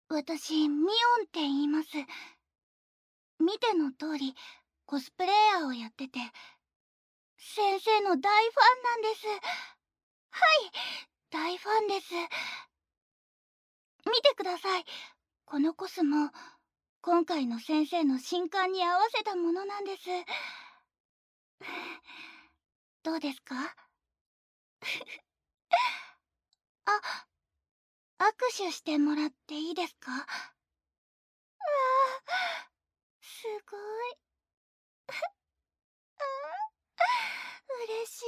私、ミオンって言います。見ての通り、コスプレイヤーをやってて、先生の大ファンなんです。はい、大ファンです。見てください。このコスも、今回の先生の新刊に合わせたものなんです。どうですか？あ、握手してもらっていいですか？わあ、すごい。嬉し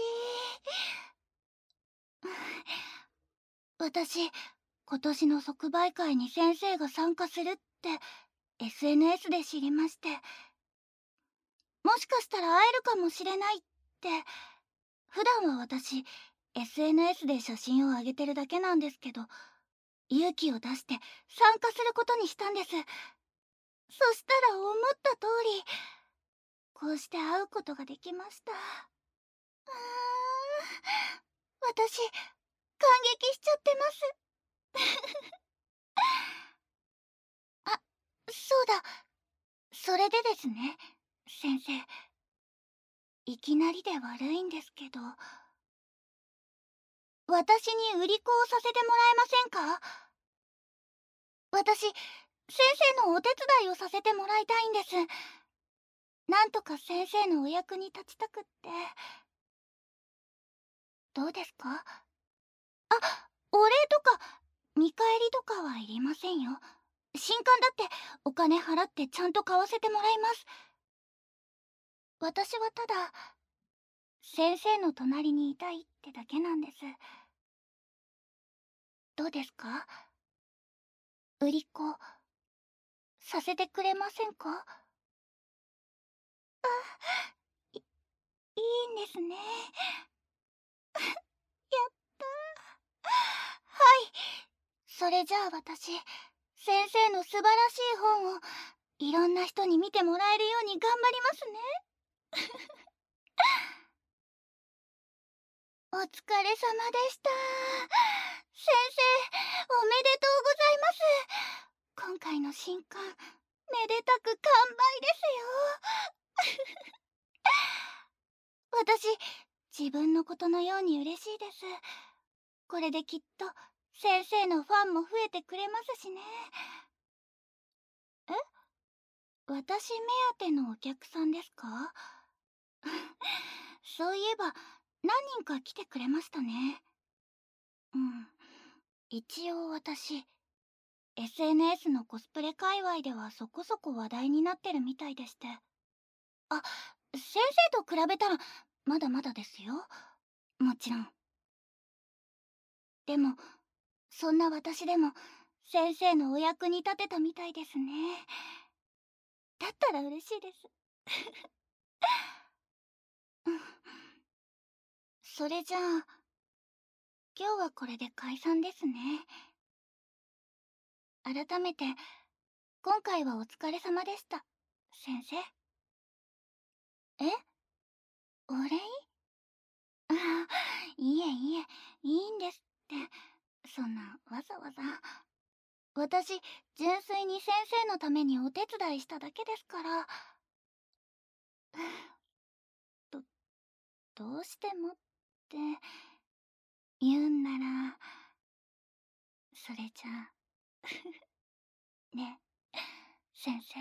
い。私、今年の即売会に先生が参加するって SNS で知りまして、もしかしたら会えるかもしれないって。普段は私 SNS で写真を上げてるだけなんですけど、勇気を出して参加することにしたんです。そしたら思った通り、こうして会うことができました。私、感激しちゃってます。あ、そうだ。それでですね、先生。いきなりで悪いんですけど、私に売り子をさせてもらえませんか？私、先生のお手伝いをさせてもらいたいんです。なんとか先生のお役に立ちたくって。どうですか？お礼とか、見返りとかはいりませんよ。新刊だってお金払ってちゃんと買わせてもらいます。私はただ、先生の隣にいたいってだけなんです。どうですか？売り子、させてくれませんか？い、いいんですね。やった。はい。それじゃあ私、先生の素晴らしい本をいろんな人に見てもらえるように頑張りますね。お疲れ様でした。先生、おめでとうございます。今回の新刊、めでたく完売ですよ。私、自分のことのように嬉しいです。これできっと先生のファンも増えてくれますしね。え、私目当てのお客さんですか？そういえば何人か来てくれましたね。うん。一応私、SNS のコスプレ界隈ではそこそこ話題になってるみたいでして。あ、先生と比べたらまだまだですよ。もちろん。でも、そんな私でも先生のお役に立てたみたいですね。だったら嬉しいです。うん。それじゃあ、今日はこれで解散ですね。改めて、今回はお疲れ様でした、先生。え、お礼？ああ、いえいえ、いいんですって。そんな、わざわざ。私、純粋に先生のためにお手伝いしただけですから。ど、どうしてもって言うんなら、それじゃあ、ね、先生。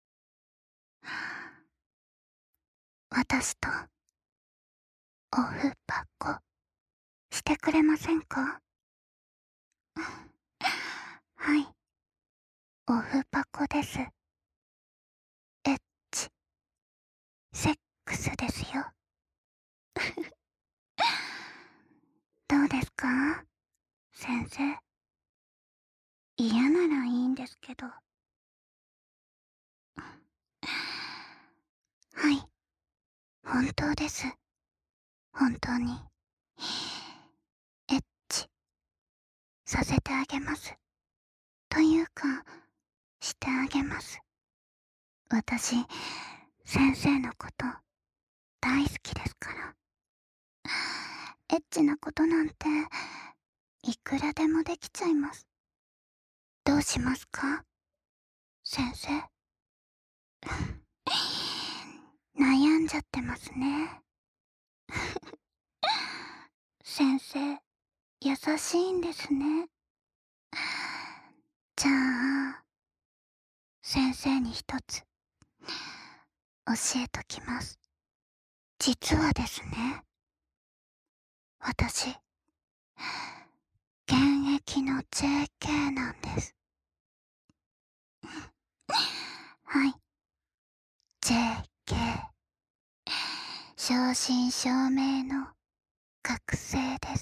私と、オフばっこしてくれませんか？はい、オフパコです。エッチ、セックスですよ。どうですか？先生。嫌ならいいんですけど。はい、本当です。本当に。エッチ、させてあげます。というか、してあげます。私、先生のこと大好きですから。エッチなことなんていくらでもできちゃいます。 どうしますか先生。悩んじゃってますね。先生、優しいんですね。じゃあ、先生に一つ教えときます。実はですね、私、現役の JK なんです。はい、JK。正真正銘の学生です。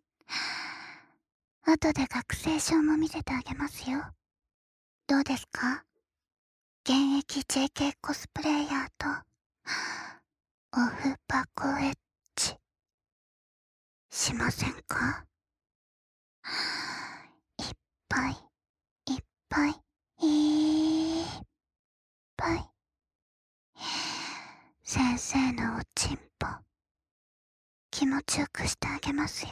後で学生証も見せてあげますよ。どうですか？現役 JK コスプレイヤーとオフパコエッチしませんか？いっぱいいっぱいいっぱい先生のおちんぽ気持ちよくしてあげますよ。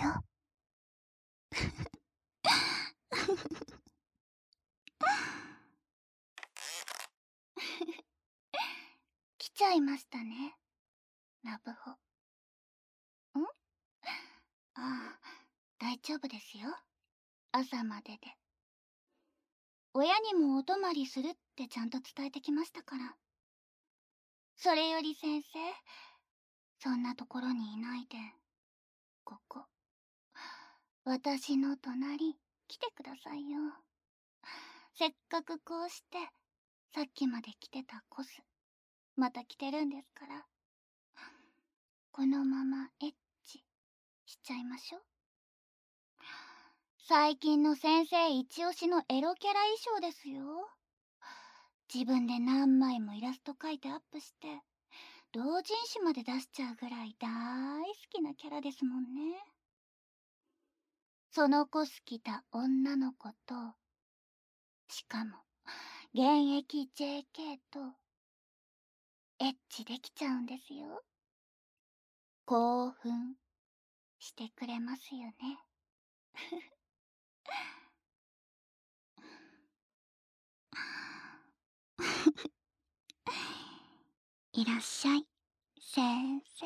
来ちゃいましたね、ラブホ。ん？ああ、大丈夫ですよ。朝までで。親にもお泊まりするってちゃんと伝えてきましたから。それより先生、そんなところにいないで、ここ、私の隣、来てくださいよ。せっかくこうして、さっきまで着てたコス、また着てるんですから。このままエッチしちゃいましょう。最近の先生一押しのエロキャラ衣装ですよ。自分で何枚もイラスト描いてアップして、同人誌まで出しちゃうぐらい大好きなキャラですもんね。そのコス着た女の子と、しかも現役 JK とエッチできちゃうんですよ。興奮してくれますよね。いらっしゃい、先生。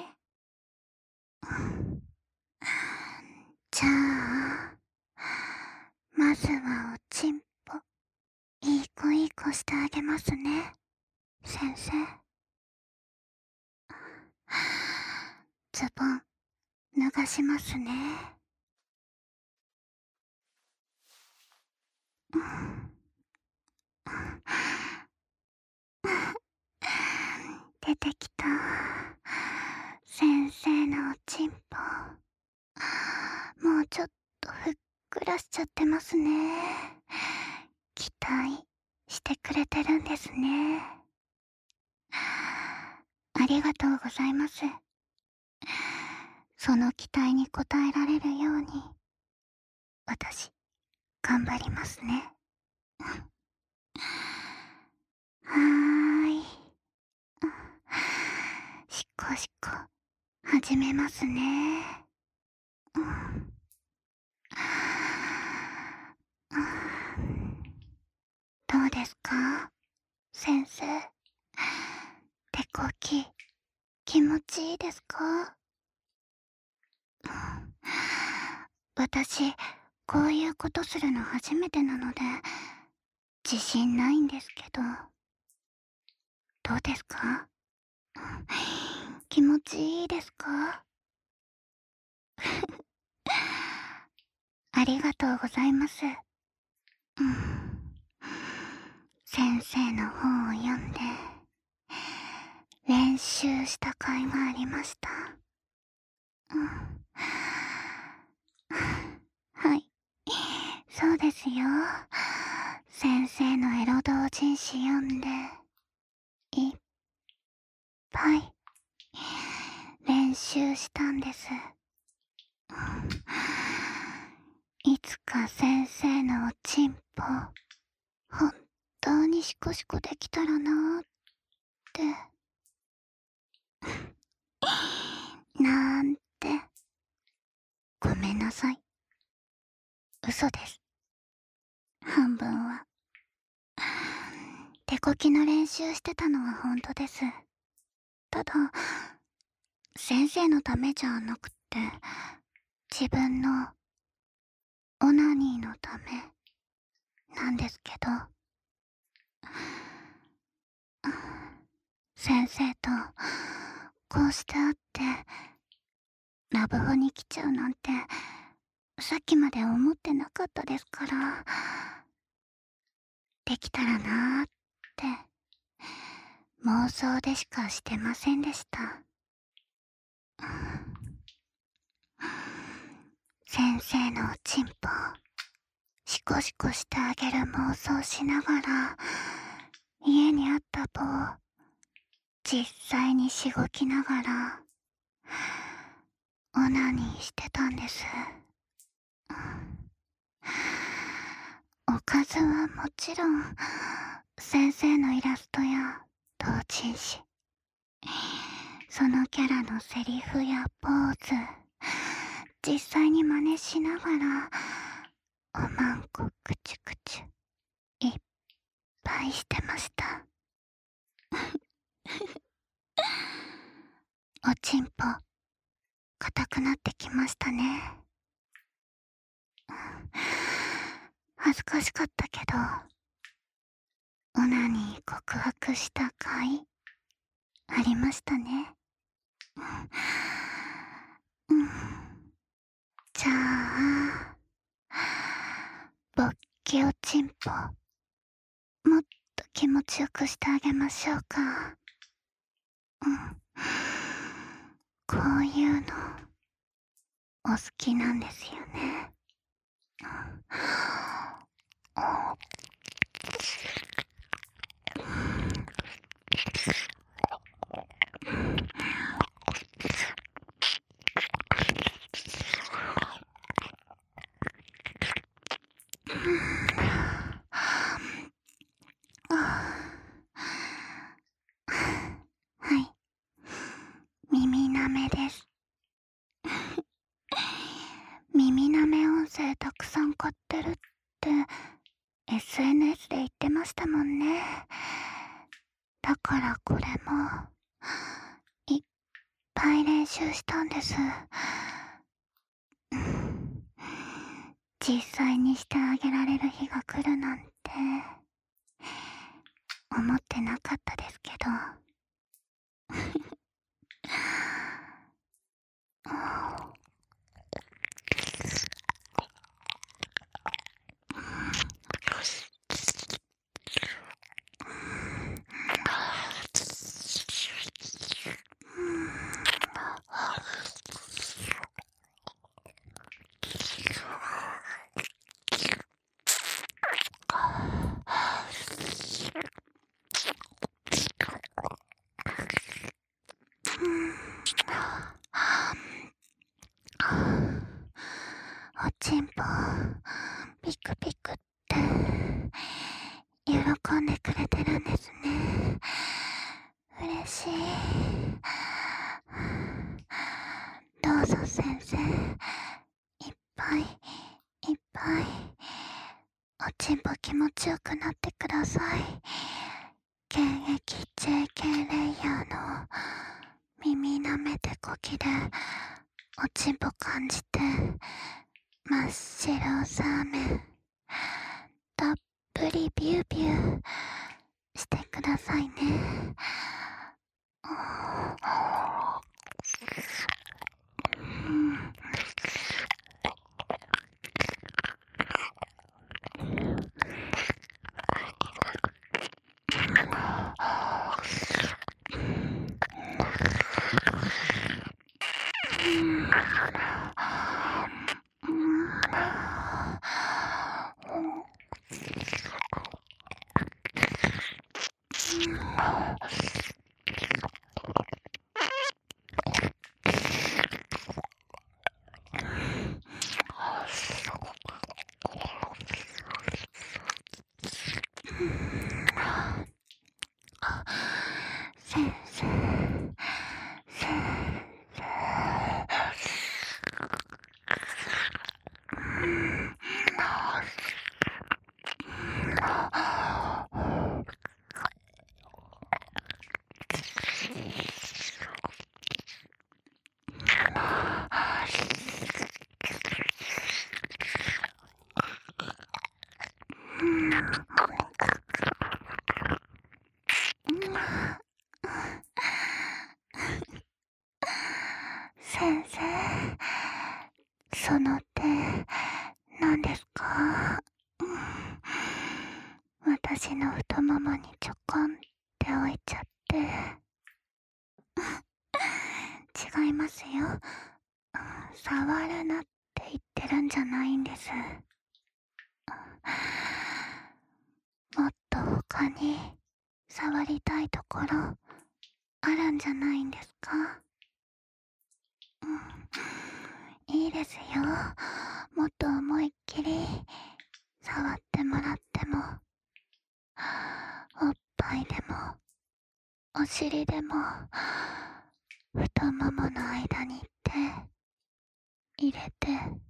じゃあ、まずはおちんぽ、いい子いい子してあげますね、先生。ズボン、脱がしますね。出てきた。先生のおちんぽ。もうちょっとふっくらしちゃってますね。期待してくれてるんですね。ありがとうございます。その期待に応えられるように、私、頑張りますね。はーい。しっこしっこ、始めますね。どうですか先生。手こき、気持ちいいですか？私、こういうことするの初めてなので、自信ないんですけど、どうですか？気持ちいいですか？ありがとうございます。先生の本を読んで、練習した甲斐がありました。はい、そうですよ。先生のエロ同人誌読んで、いっぱい練習したんです。いつか先生のおちんぽ、本当にシコシコできたらなーって、なんて。ごめんなさい。嘘です。 半分は。手こきの練習してたのは本当です。ただ、先生のためじゃなくて、自分のオナニーのためなんですけど、先生とこうして会ってラブホに来ちゃうなんてさっきまで思ってなかったですから、できたらなーって妄想でしかしてませんでした。先生のおちんぽシコシコしてあげる妄想しながら、家にあった棒実際にしごきながらオナニーしてたんです。おかずはもちろん先生のイラストや同人誌、そのキャラのセリフやポーズ実際に真似しながらおまんこくちゅくちゅいっぱいしてました。おちんぽ硬くなってきましたね。恥ずかしかったけど、オナに告白した回ありましたね。じゃあ、勃起おちんぽもっと気持ちよくしてあげましょうか。こういうのお好きなんですよね。はい、耳なめです。耳なめ音声たくさん買ってるって SNS で言ってましたもんね。だからこれもいっぱい練習したんです。実際にしてあげられる日が来るなんて思ってなかったですけど。おちんぽピクピクって喜んでくれてるんですね。嬉しい。どうぞ先生、いっぱいいっぱいおちんぽ気持ちよくなってください。現役 JK レイヤーの耳なめてこきでおちんぽ感じて真っ白サーメンたっぷりビュービューしてくださいね。先生、 私の太ももにちょこんって置いちゃって。違いますよ。触るなって言ってるんじゃないんです。もっと他に触りたいところあるんじゃないんですか？いいですよ。もっと思いっきり触ってもらっても、おっぱいでもお尻でも太ももの間に手入れて、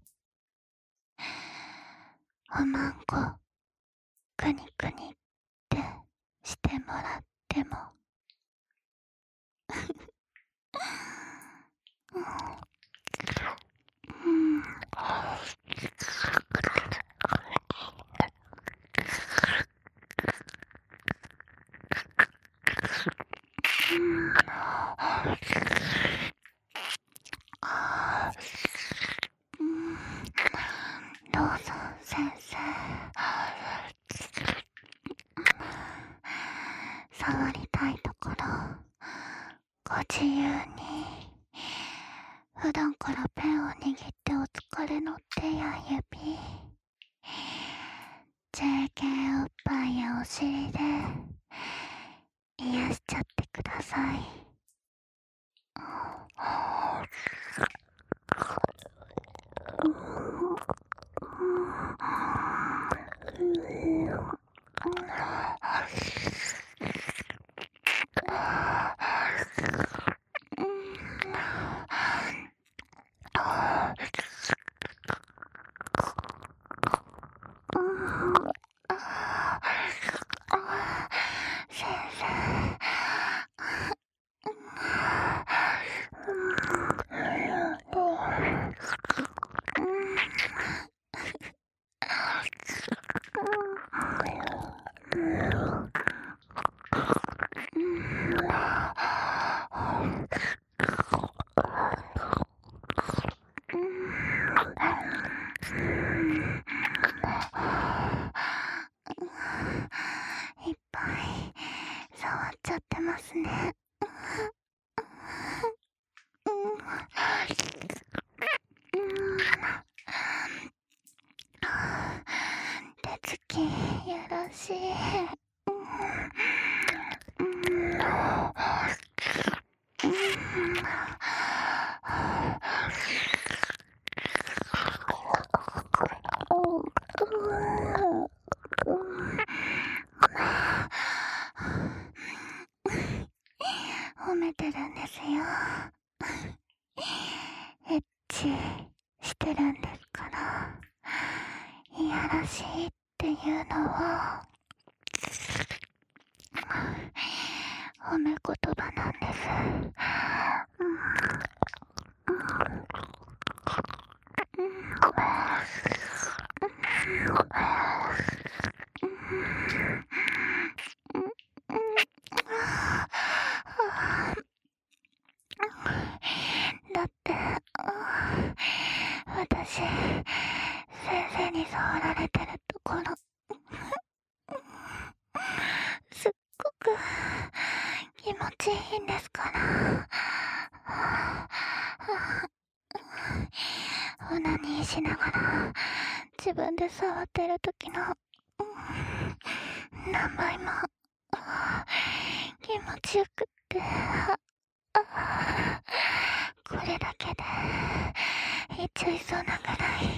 おまんこくにくにってしてもらっても。どうぞ先生、触りたいところご自由に。普段からペンを握ってお疲れの手や指、JK おっぱいやお尻で癒しちゃってください。先生、いっぱい触っちゃってますね。手つきよろしい。褒めてるんですよ。エッチしてるんですから。いやらしいっていうのは褒め言葉なんです。だって私、先生に触られてるところすっごく気持ちいいんですから。オナニーしながら自分で触ってる時の何倍も気持ちよくって、これだけでいっちゃいそうなくらい。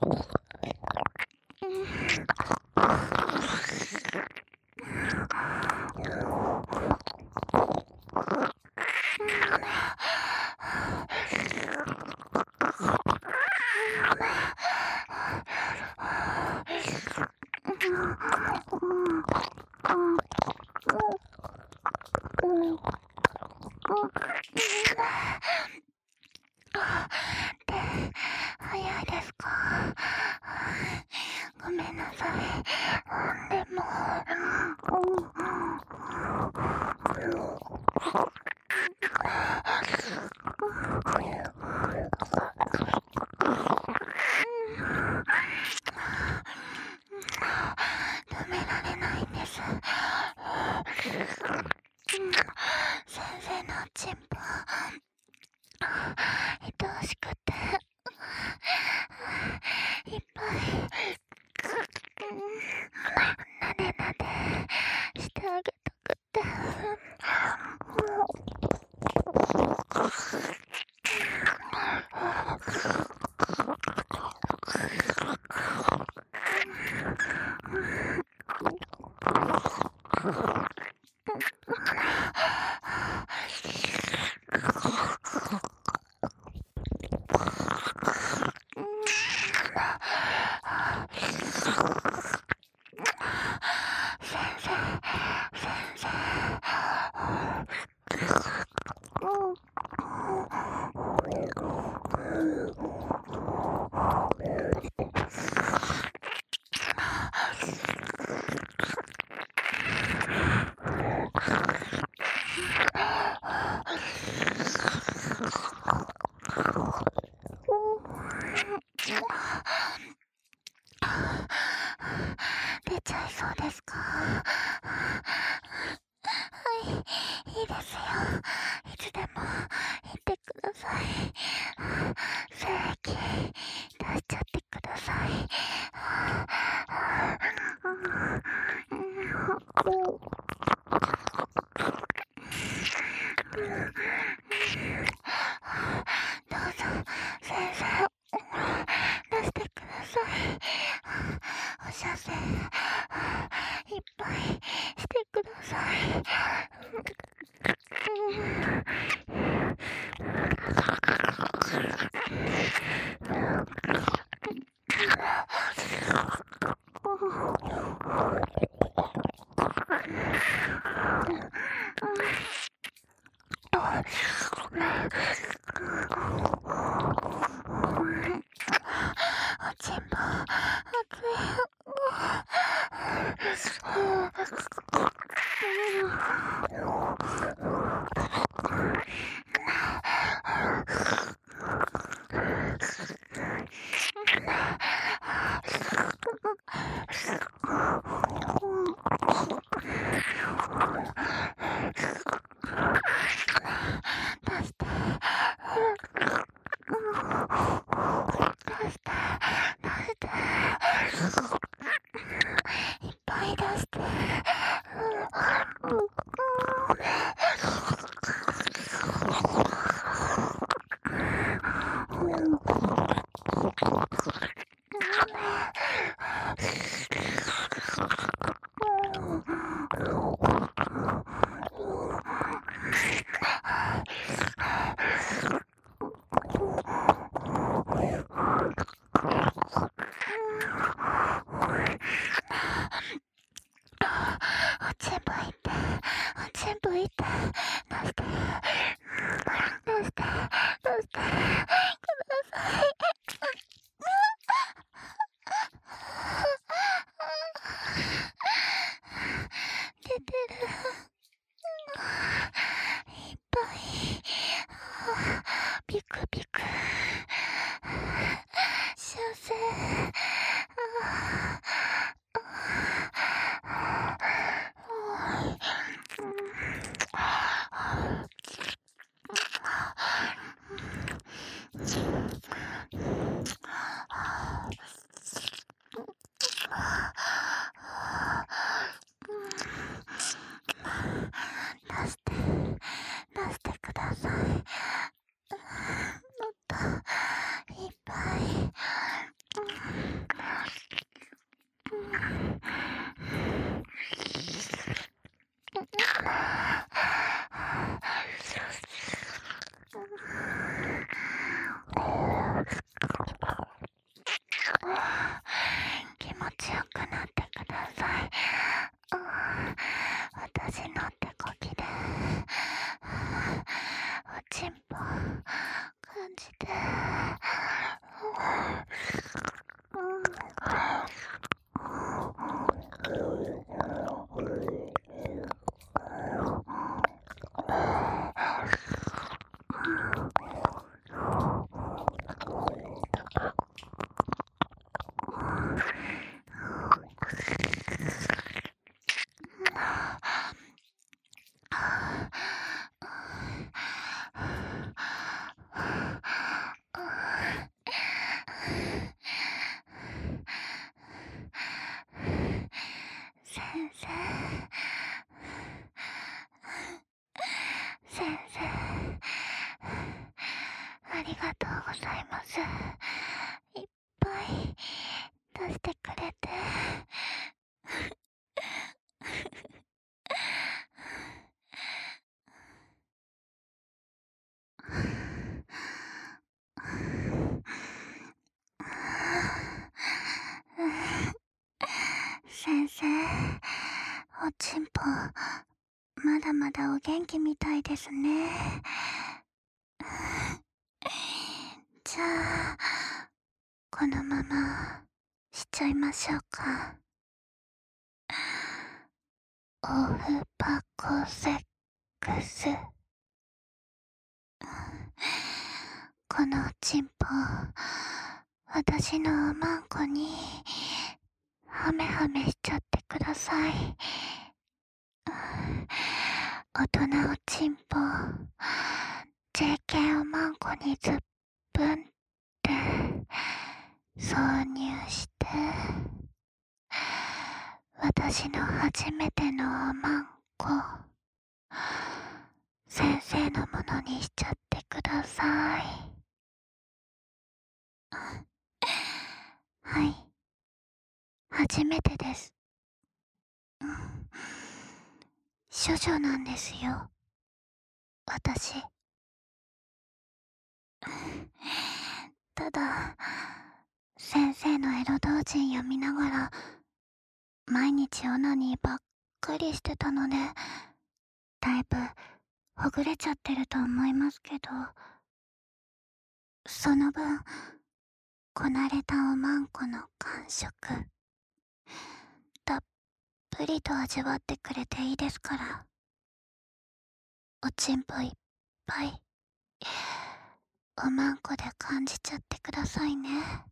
早いですか？ごめんなさい。でも、止められないんです。先生のチンポ、愛おしくて、いっぱい、なでなでしてあげたくて。出ちゃいそうですか？はい、いいですよ。いつでも言ってください。精液出しちゃってください。どうぞ先生、出してください。お射精いっぱいしてください。おちんぽ熱い。出して。いっぱい出して。全部いって、出して、出して、出してください。出てる。いっぱい。ビクビク。射精。出してください。もっといっぱい。 水いっぱい出してくれて先生、おちんぽまだまだお元気みたいですね。じゃあこのまましちゃいましょうか。オフパコセックス。このおちんぽ私のおまんこにハメハメしちゃってください。大人おちんぽ JK おまんこにずっぷんって挿入して私の初めてのおまんこ先生のものにしちゃってください。はい、初めてです。処女なんですよ、私。ただ先生のエロ同人読みながら毎日オナニーばっかりしてたのでだいぶほぐれちゃってると思いますけど、その分こなれたおまんこの感触たっぷりと味わってくれていいですから。おちんぽいっぱいおまんこで感じちゃってくださいね。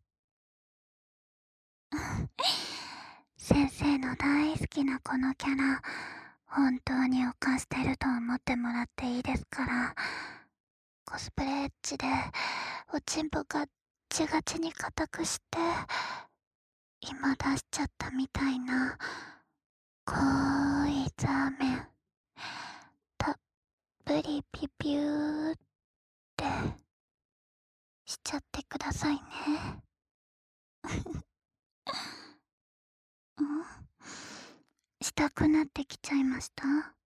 先生の大好きなこのキャラ本当に犯してると思ってもらっていいですから。コスプレエッジでおちんぽガッチガチに固くして今出しちゃったみたいな濃いザーメンたっぷりピピューってしちゃってくださいね。したくなってきちゃいました。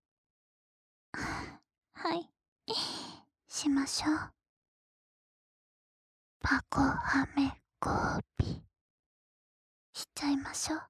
はい、しましょう。パコハメゴービしちゃいましょう。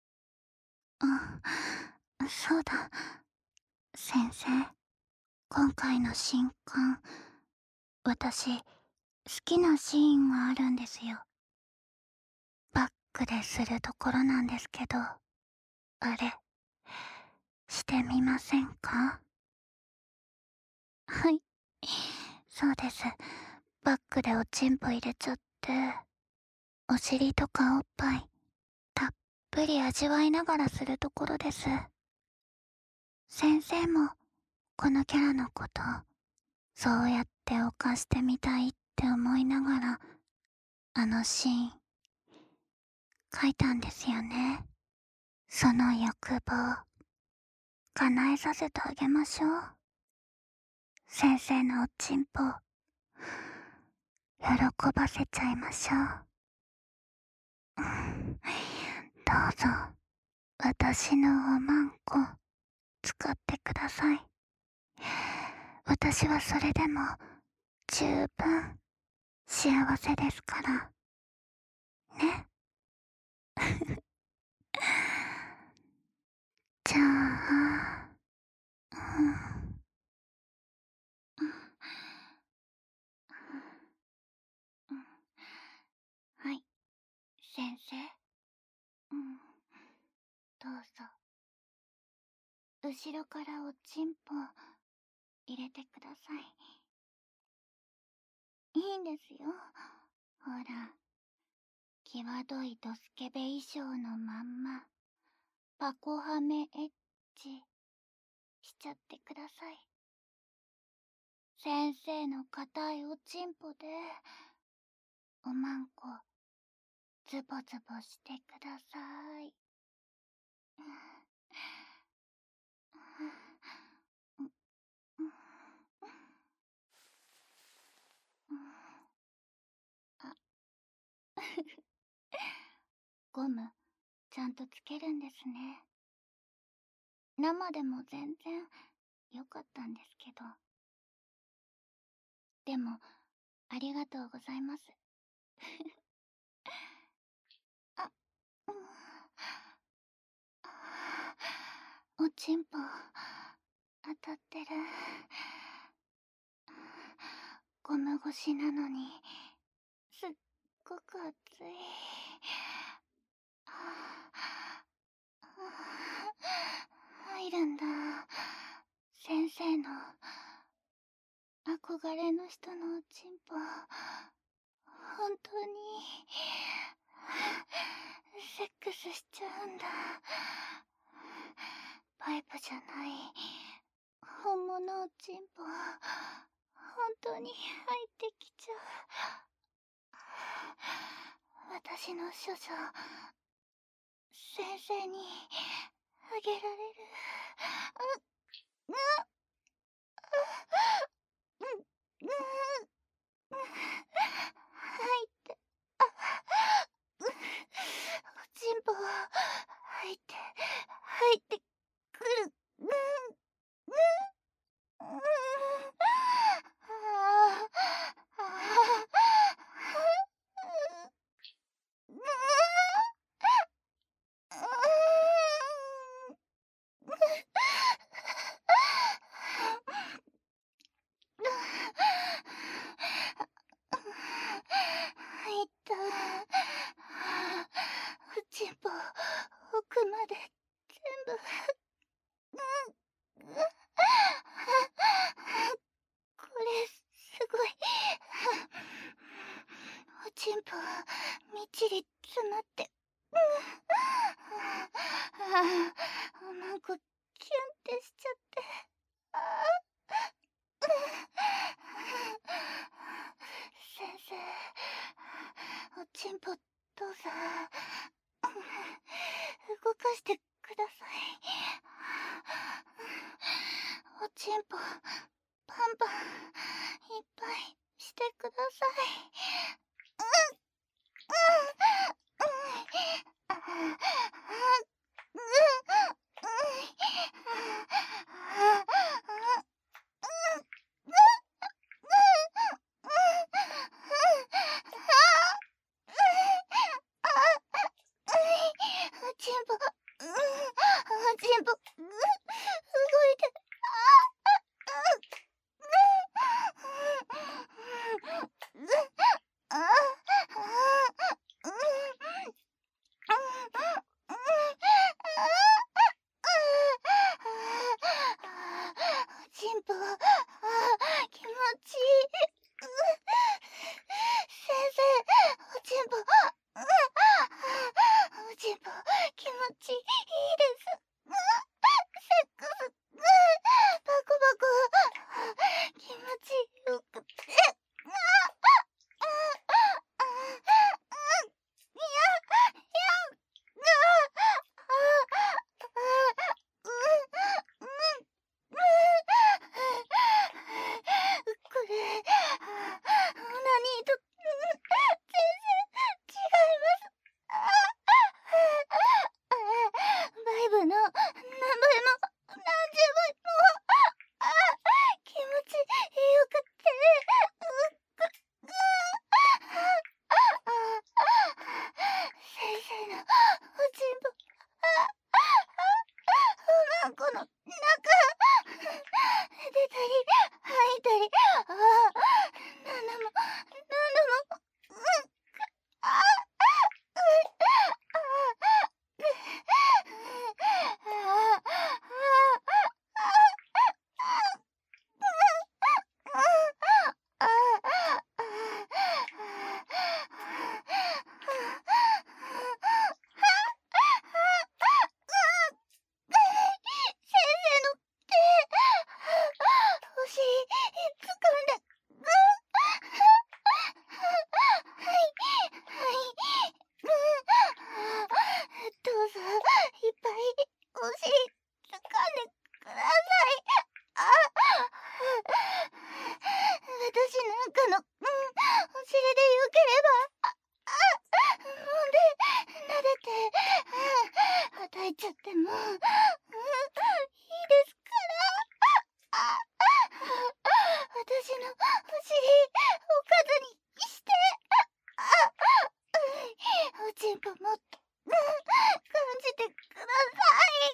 そうだ、先生、今回の新刊私好きなシーンがあるんですよ。バックでするところなんですけど、あれしてみませんか？はい、そうです。バックでおちんぽ入れちゃってお尻とかおっぱいたっぷり味わいながらするところです。先生もこのキャラのことそうやって犯してみたいって思いながらあのシーン書いたんですよね。その欲望叶えさせてあげましょう。先生のおちんぽ喜ばせちゃいましょう。どうぞ私のおまんこ使ってください。私はそれでも十分幸せですからね。じゃあ、はい、先生、どうぞ後ろからおちんぽ入れてください。いいんですよ、ほら際どいドスケベ衣装のまんまパコハメエッチしちゃってください。先生の硬いおちんぽでおまんこズボズボしてください。 ゴムちゃんとつけるんですね。生でも全然良かったんですけど。でもありがとうございます。あ、うん、おちんぽ当たってる。ゴム越しなのにすっごく熱い。入るんだ。先生の憧れの人のおちんぽ、本当にセックスしちゃうんだ。パイプじゃない本物おちんぽ、本当に入ってきちゃう。私の処女、先生にあげられる。う、う、う、う、入って、おちんぽ入ってくる。入った。おちんぽ奥まで全部。これすごい。おちんぽみっちり詰まって。なんかキュンってしちゃって。先生、おちんぽどうぞ動かしてください。おちんぽパンパンいっぱいしてください。おちんぽ、おちんぽ、動いて。おちんぽ、気持ちいい。先生、おちんぽ、おちんぽ、気持ちいいです。セックス、バコバコ、気持ちよくて。これ、オナニーと全然違います。 いちゃってもいいですから。私のお尻おかずにしておちんぽも感じてください。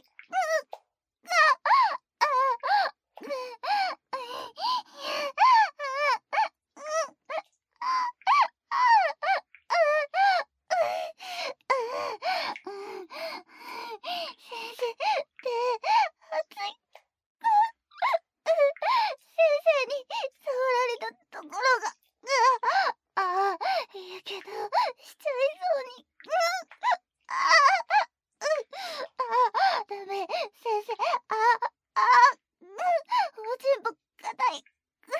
先生って熱い。先生に触られたところがやけどしちゃいそうに。ダメ先生。おちんぽ硬い。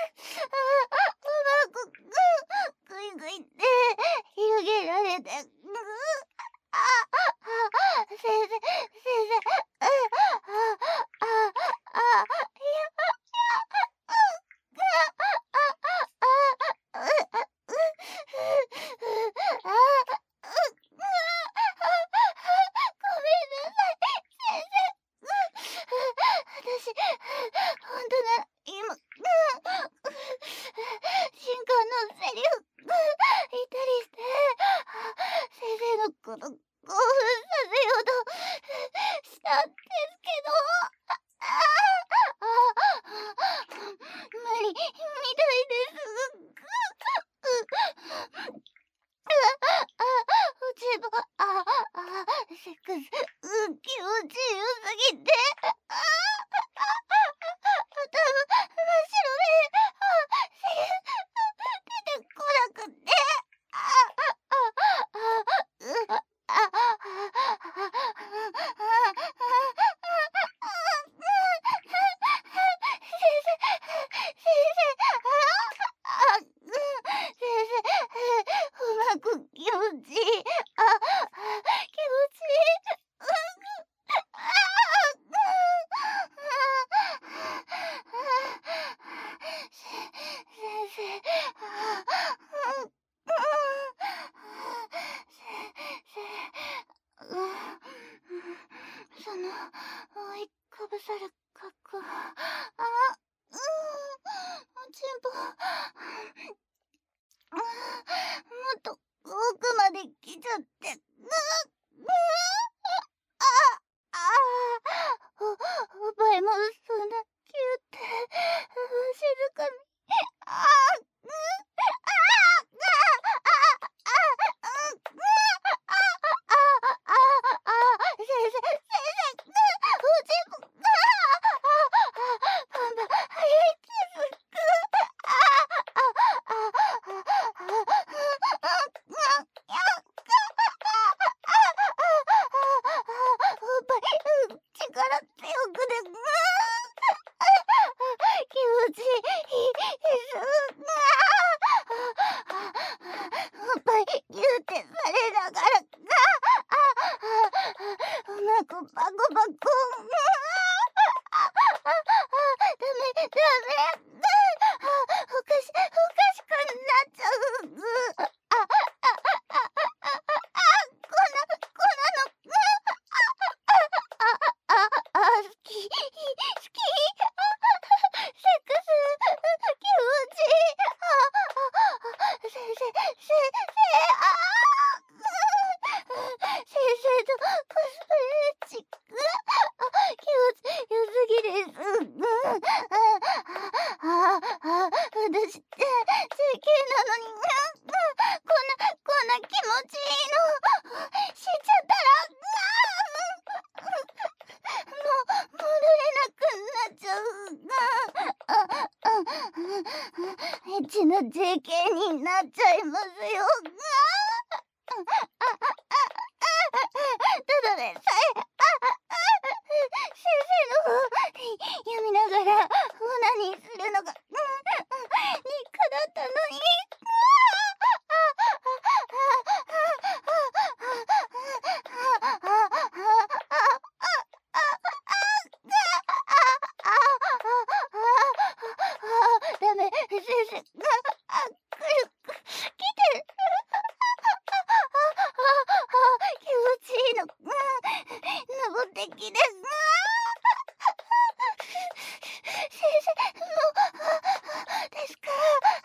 うまくグイグイって広げられて。先生私、ほんとなら今、新刊のセリフ、言ったりして、先生のこと興奮させようとしたんですけど、無理みたいです。おちんぽ、セックス、気持ちよすぎて、頭真っ白で、セリフ出てこなくって、うまく気持ちいい。気持ちいい。先生、その覆いかぶさる格好、おちんぽ、もっと奥まで来ちゃって。おっぱいもそんなキュって静かに。先生、おちんぽ、パンパ早いです。おっぱい、力強くで、気持ちいいです。おっぱいギュってされながら、うまくパコパコ。ダメ。おかしくなっちゃう。こんなの。好き。セックス、気持ちいい。先生とコスプレチック。気持ちよすぎです。私って整形なのに、こんな気持ちいいの知っちゃったら、戻れなくなっちゃう。エッチな JK になっちゃいますよ。ただでさえ、先生の方読みながらオナニーするのが日課だったのに。ダメ、先生、来てる。気持ちいいの。 きです。先生、もう、ですか。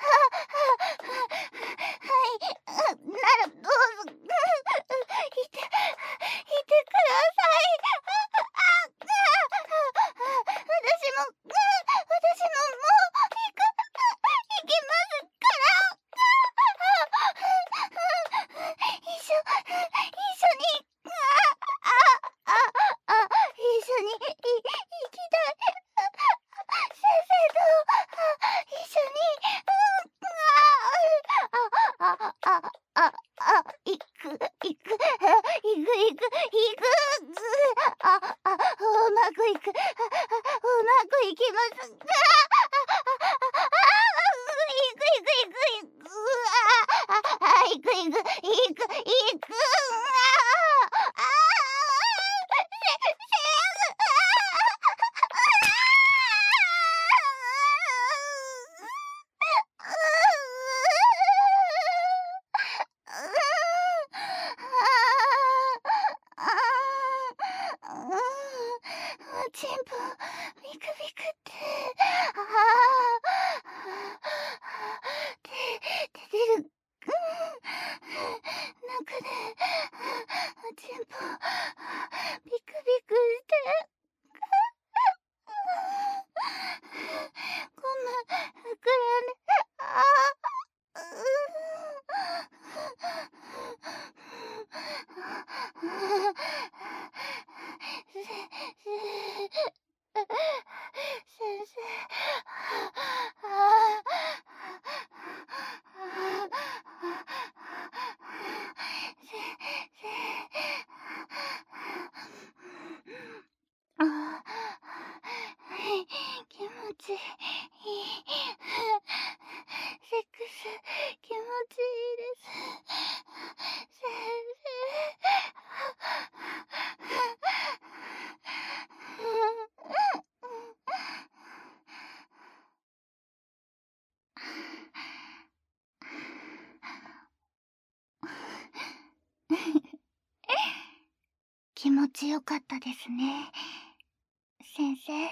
はい、ならどうぞ。いてください。私ももう行きますから。一緒に、一緒に行きたい。先生と一緒に、行く。うまくいく。うまくいきます。行く。行く。チンポビクビクって、出る、中で、チンポビクビクして、ゴム膨らんで、先生、気持ちいい。セックス気持ちいいです。先生。気持ちよかったですね、先生。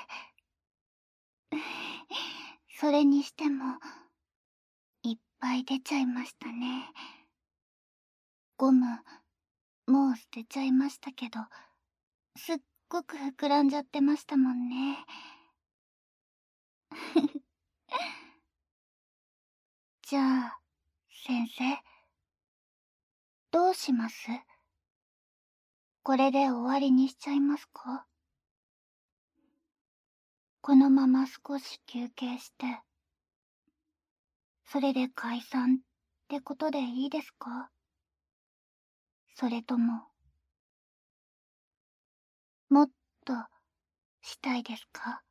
それにしても、いっぱい出ちゃいましたね。ゴム、もう捨てちゃいましたけど、すっごく膨らんじゃってましたもんね。じゃあ、先生、どうします？これで終わりにしちゃいますか？このまま少し休憩して、それで解散ってことでいいですか？それとも、もっとしたいですか？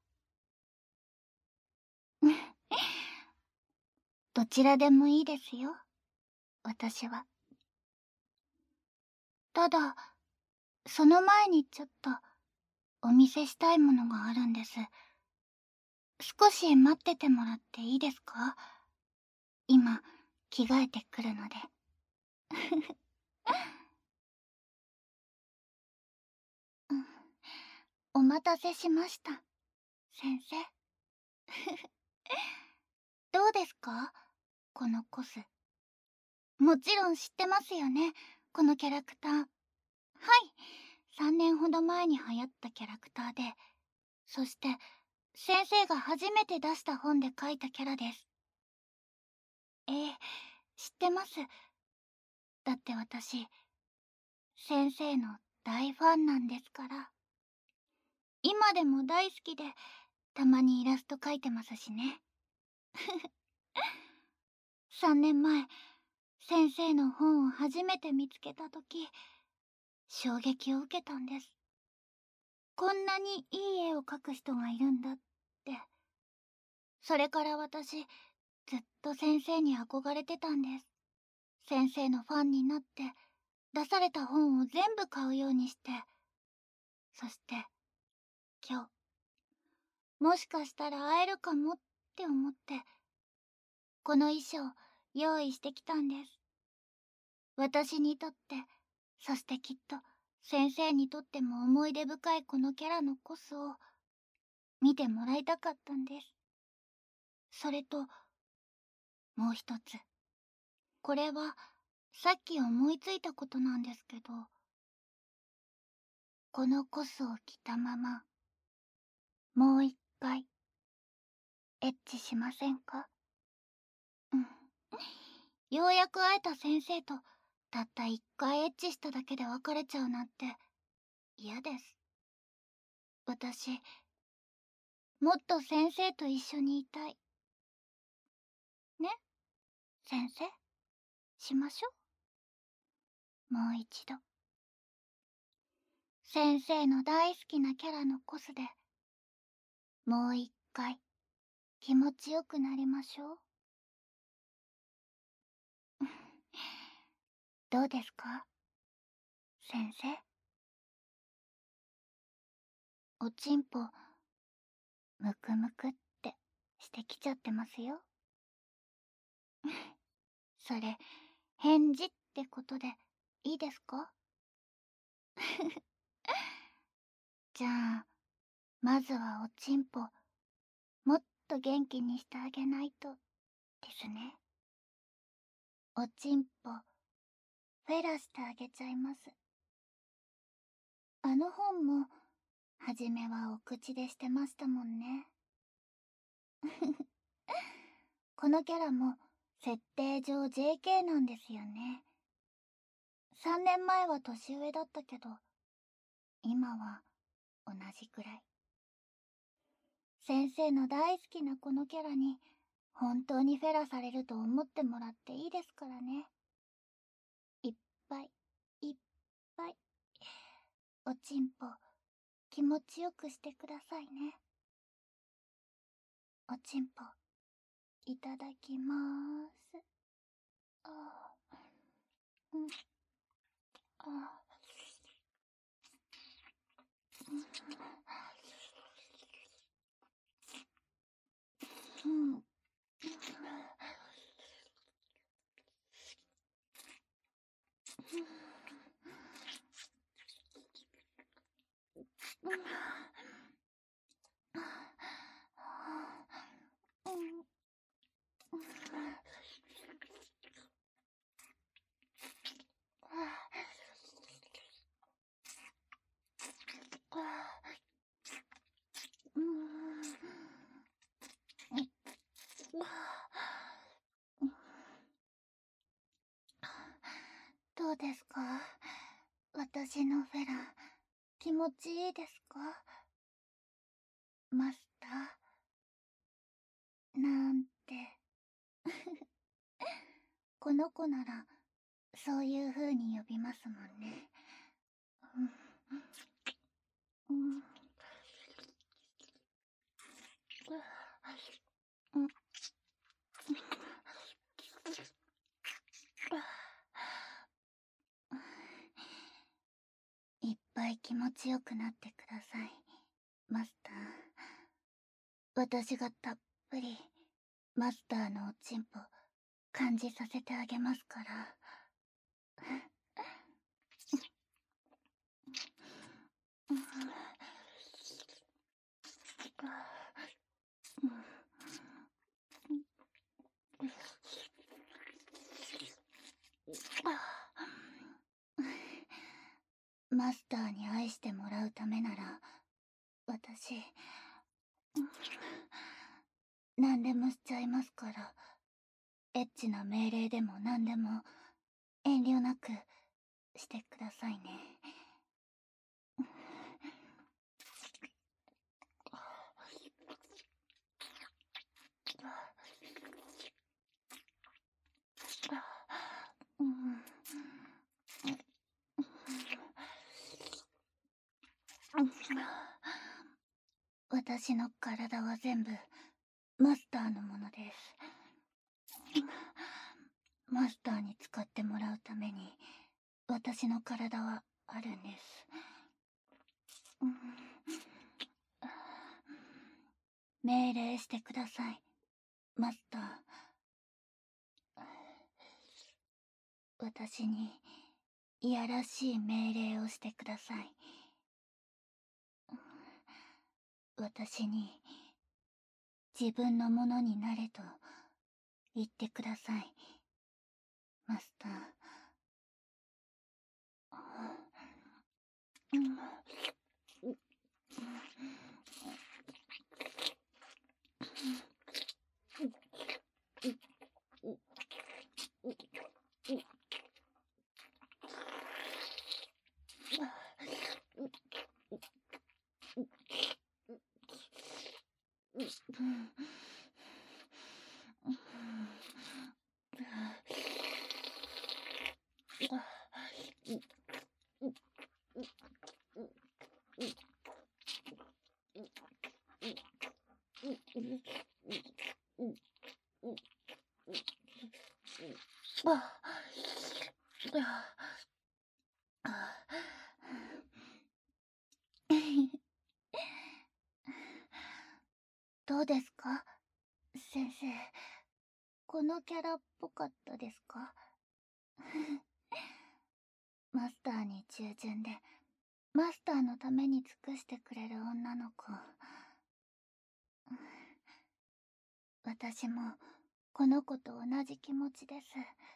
どちらでもいいですよ、私は。ただ、その前にちょっとお見せしたいものがあるんです。少し待っててもらっていいですか？今、着替えてくるので。うん、お待たせしました、先生。どうですか？このコス。もちろん知ってますよね、このキャラクター。はい、3年ほど前に流行ったキャラクターで、そして先生が初めて出した本で描いたキャラです。ええ、知ってます。だって私、先生の大ファンなんですから。今でも大好きで、たまにイラスト描いてますしね。3年前、先生の本を初めて見つけたとき、衝撃を受けたんです。こんなにいい絵を描く人がいるんだって。それから私、ずっと先生に憧れてたんです。先生のファンになって、出された本を全部買うようにして。そして、今日、もしかしたら会えるかもって思って、この衣装、用意してきたんです。私にとって、そしてきっと、 先生にとっても思い出深いこのキャラのコスを見てもらいたかったんです。それと、もう一つ。これは、さっき思いついたことなんですけど、このコスを着たまま、もう一回、エッチしませんか？うん。ようやく会えた先生と、たった一回エッチしただけで別れちゃうなんて、嫌です。私、もっと先生と一緒にいたい。ね、先生？しましょう。もう一度。先生の大好きなキャラのコスで、もう一回、気持ちよくなりましょう。どうですか？先生？おちんぽ、むくむくってしてきちゃってますよ。それ、返事ってことでいいですか？じゃあ、まずはおちんぽ、もっと元気にしてあげないと、ですね。おちんぽ、フェラしてあげちゃいます。あの本も、はじめはお口でしてましたもんね。このキャラも、設定上 JK なんですよね。3年前は年上だったけど、今は同じくらい。先生の大好きなこのキャラに、本当にフェラされると思ってもらっていいですからね。いっぱい、いっぱい、おちんぽ、気持ちよくしてくださいね。おちんぽ、いただきまーす。あー、うん、あー、うん、うん、どうですか？私のフェラ、気持ちいいですか？マスター、なんて。この子なら、そういう風に呼びますもんね。うん、うん、うん、いっぱい気持ちよくなってください、マスター。私がたっぷり、マスターのおちんぽ、感じさせてあげますから。マスターに愛してもらうためなら、私、何でもしちゃいますから、エッチな命令でも何でも、遠慮なくしてくださいね。うん、私の体は全部マスターのものです。マスターに使ってもらうために私の体はあるんです。うん、命令してください、マスター。私にいやらしい命令をしてください。私に自分のものになれと言ってください、マスター。どうですか、先生。このキャラっぽかったですか？マスターに従順で、マスターのために尽くしてくれる女の子。私もこの子と同じ気持ちです。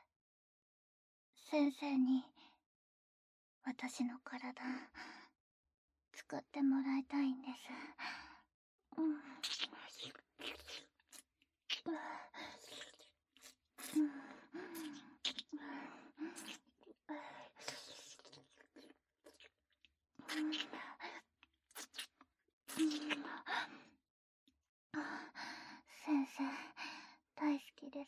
先生に私の体使ってもらいたいんです。先生、大好きです。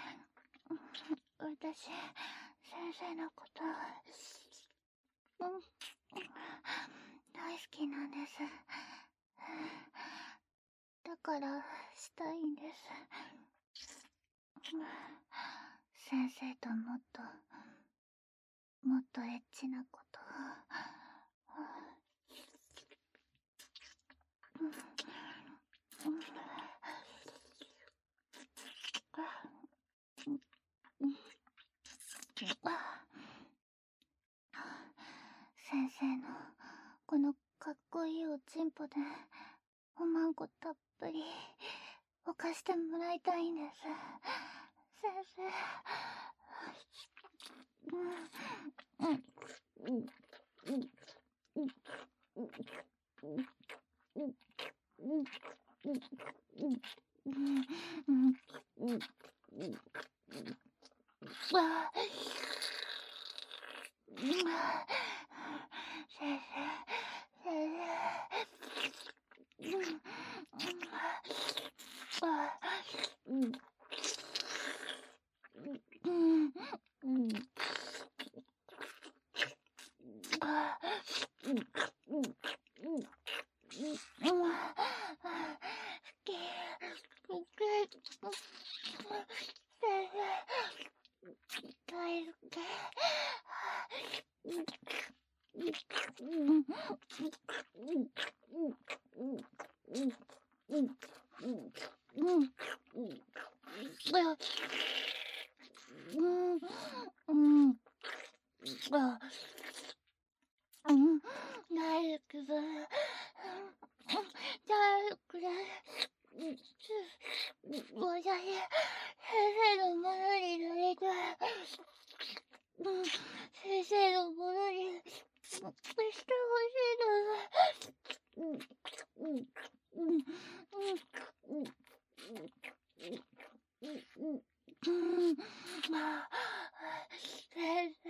私、先生のこと、大好きなんです。だからしたいんです。先生ともっとエッチなこと先生のこのかっこいいおちんぽでおまんこたっぷりおかしてもらいたいんです。先大好きだ。大好きだ。私、先生のものになりたい。先生のものにしてほしいな。先生、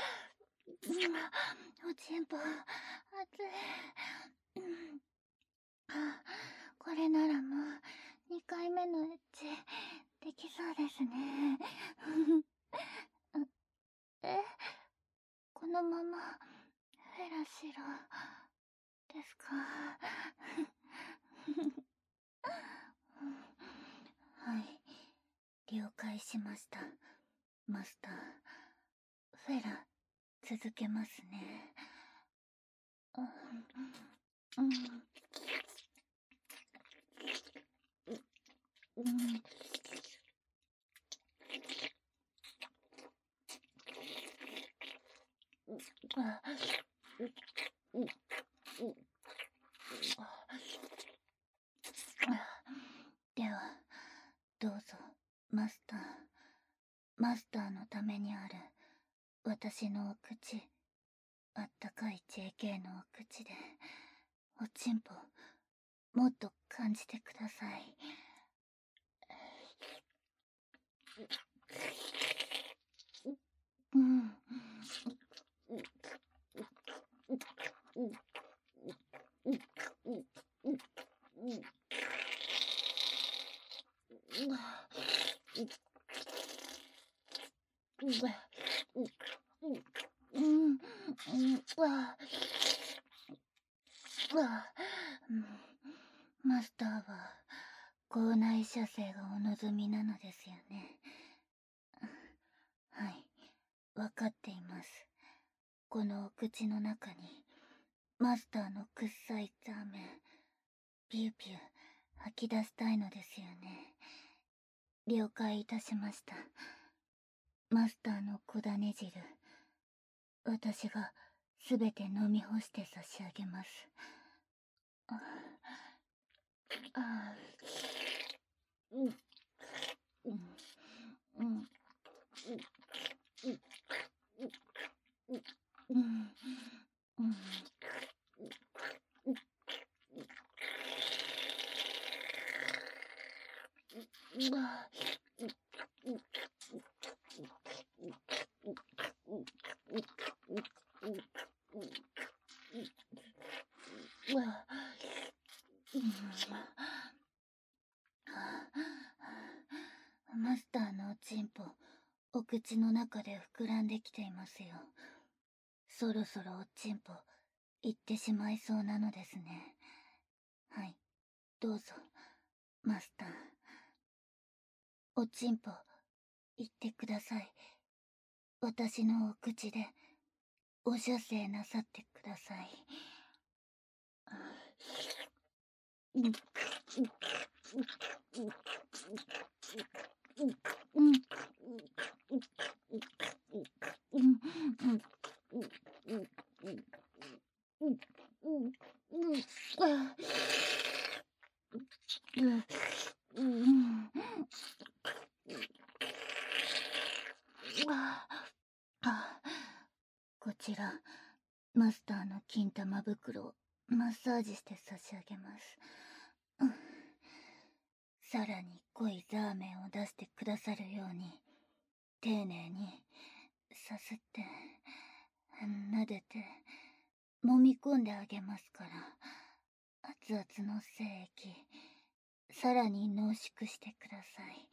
おちんぽ、熱い。これならもう2回目のエッチできそうですね。え、このままフェラしろですか？はい、了解しました、マスター。フェラ続けますね。 では、どうぞ、マスター。マスターのためにある、私のお口、あったかい JK のお口で、おちんぽ、もっと感じてください。うん。マスターは口内射精がお望みなのですよね。はい、わかっています。このお口の中にマスターのくっさいザーメンピューピュー吐き出したいのですよね。了解いたしました。マスターの小種汁、私がすべて飲み干して差し上げます。マスターのおちんぽ、お口の中で膨らんできていますよ。そろそろおちんぽ、行ってしまいそうなのですね。はい、どうぞ、マスター。おちんぽ、行ってください。私のお口で、お射精なさってください。こちら、マスターの金玉袋をマッサージして差し上げます。さらに濃いザーメンを出してくださるように、丁寧にさすって、撫でて、揉み込んであげますから、熱々の精液、さらに濃縮してください。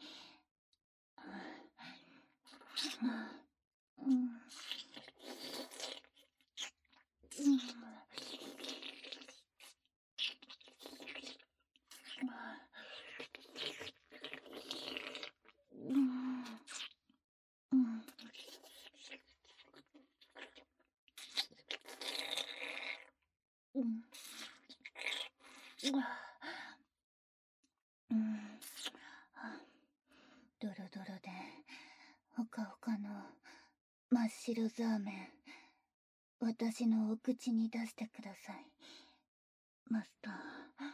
ドロドロでほかほかの真っ白ザーメン、私のお口に出してください、マスター。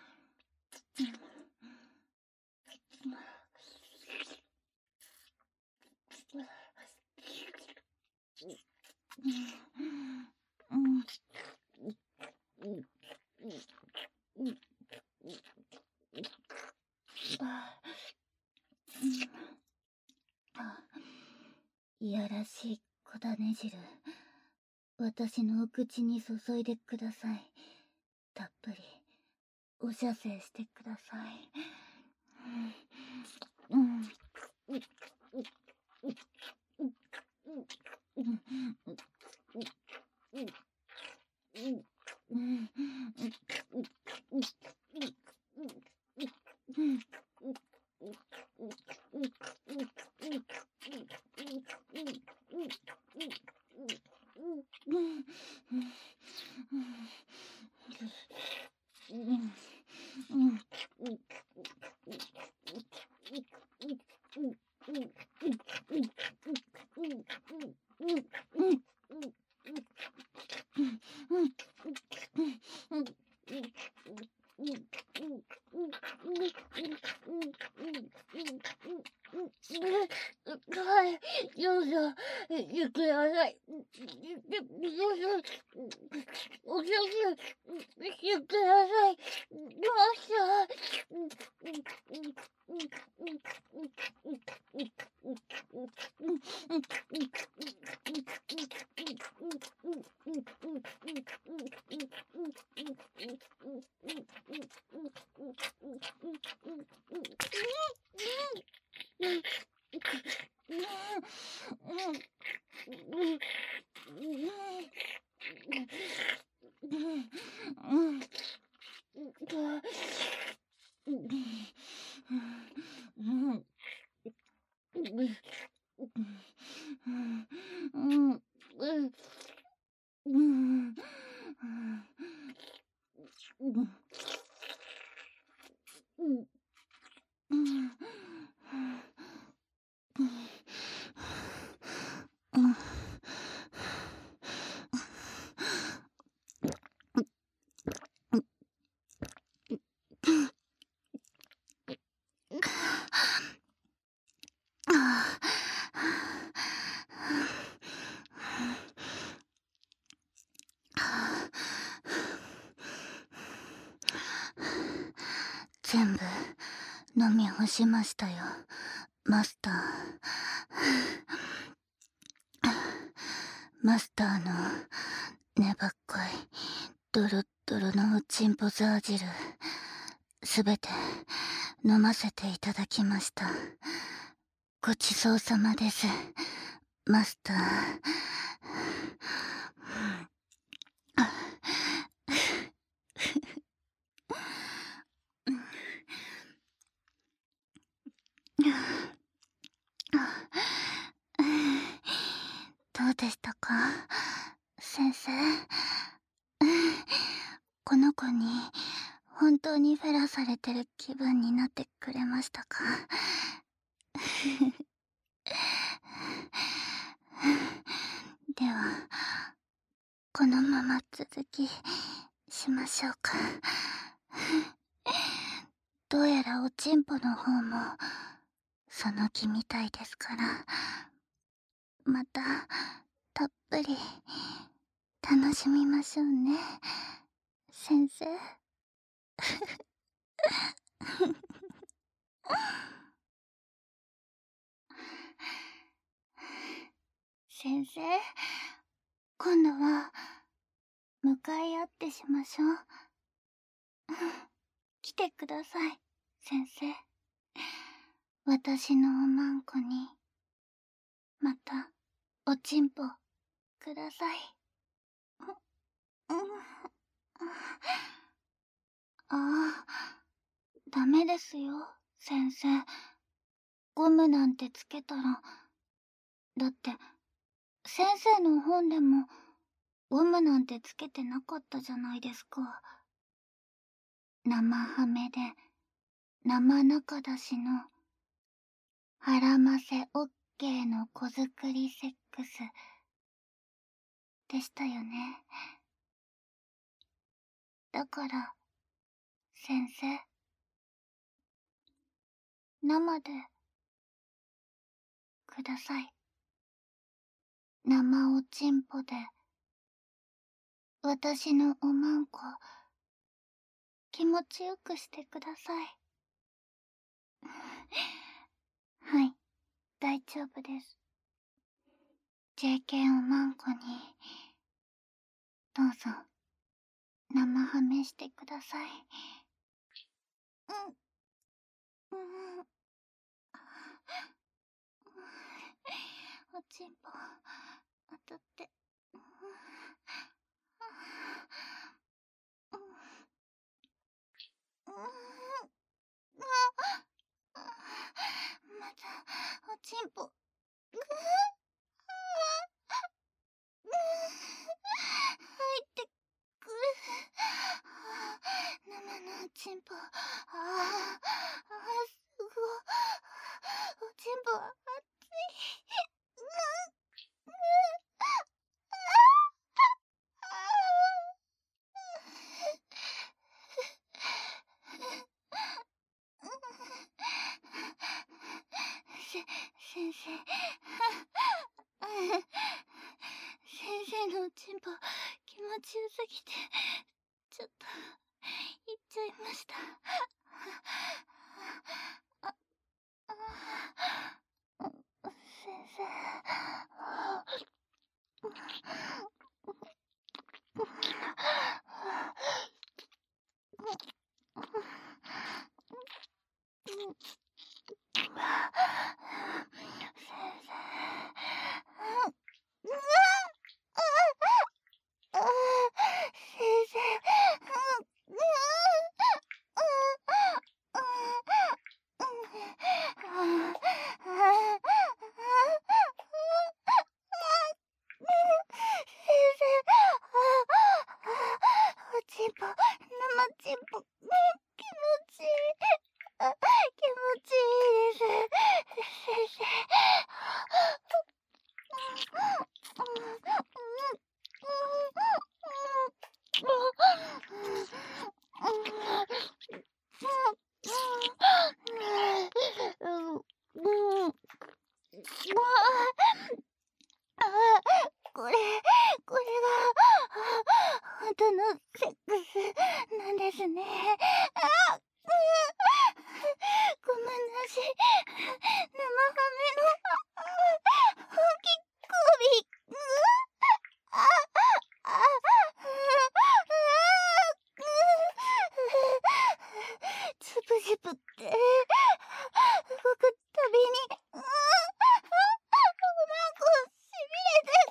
いやらしい小種汁、私のお口に注いでください。たっぷりお射精してください。 はい、よいしょ、ゆっくりなさい。よいしょ、お気をつけ、ゆっくりなさい。よいし全部飲み干しましたよ、マスター。マスターの粘っこいドロッドロのおちんぽザー汁、すべて飲ませていただきました。ごちそうさまです、マスター。どうでしたか、先生。この子に本当にフェラされてる気分になってくれましたか。ではこのまま続きしましょうか。どうやらおちんぽの方もその気みたいですから、またたっぷり楽しみましょうね、先生。先生、今度は向かい合ってしましょう。来てください、先生。私のおまんこにまたおちんぽください。ああ、ダメですよ、先生。ゴムなんてつけたら。だって先生の本でもゴムなんてつけてなかったじゃないですか。生ハメで生中出しの腹ませオッケーの子作りセックスでしたよね。だから先生、生でください。生おちんぽで私のおまんこ気持ちよくしてください。はい、大丈夫です。JK おまんこにどうぞ生ハメしてください。おちんぽ当たって。またおちんぽ。入ってくる。生のおちんぽ。すごい。おちんぽ熱い。 先生。先生のおちんぽ気持ちよすぎてちょっと言っちゃいました。先生。これが本当のセックスなんですね。ごめんなし、生ハメの大きい首。つぶじぶって動くたびにお腹しびれて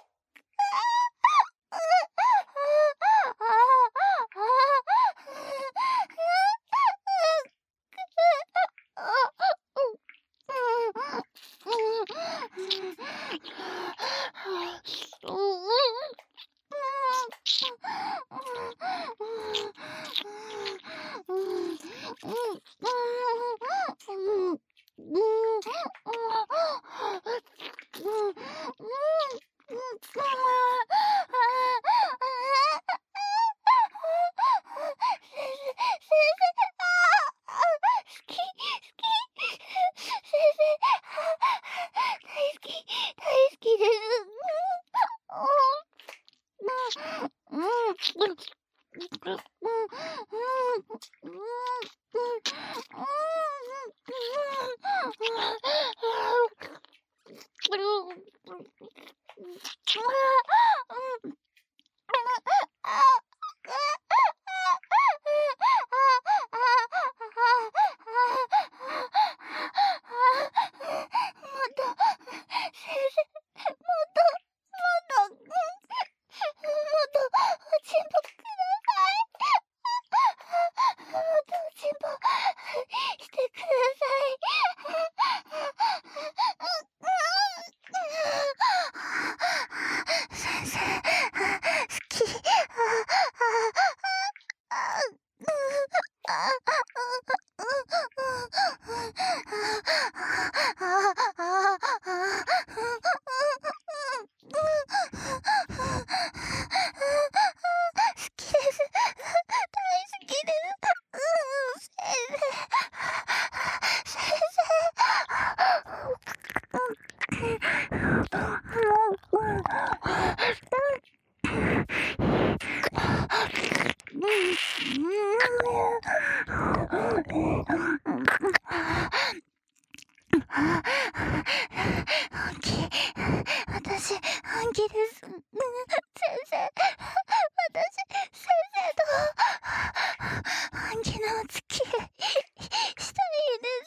私、本気です。先生、私、先生と本気のお付き合いしたいです。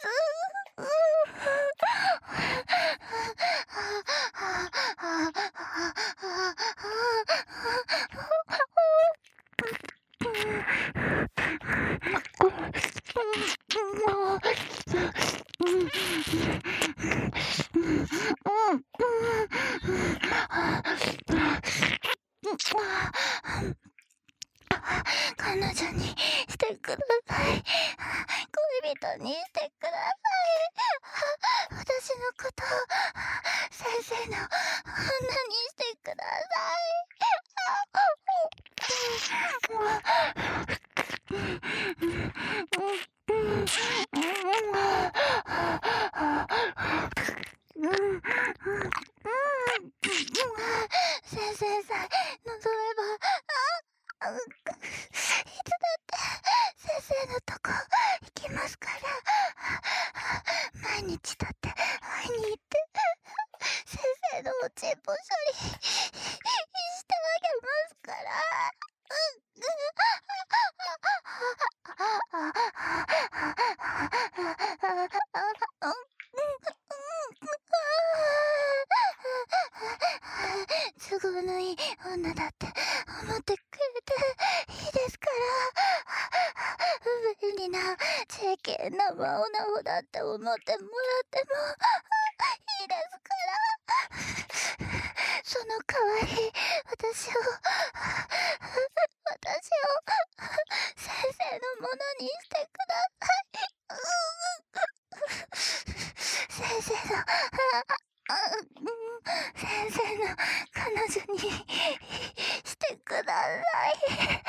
彼女にしてください。恋人にしてください。私のこと先生の女にしてください。 って先生のとこ行きますから。毎日だって会いに行って先生のおちんぽ処理してあげますから。都合のいい女だって思ってくれていいですから。便利な清潔な魔女なほだって思ってもらってもいいですから。その代わり私を先生のものにしてください。先生の先生の彼女にしてください。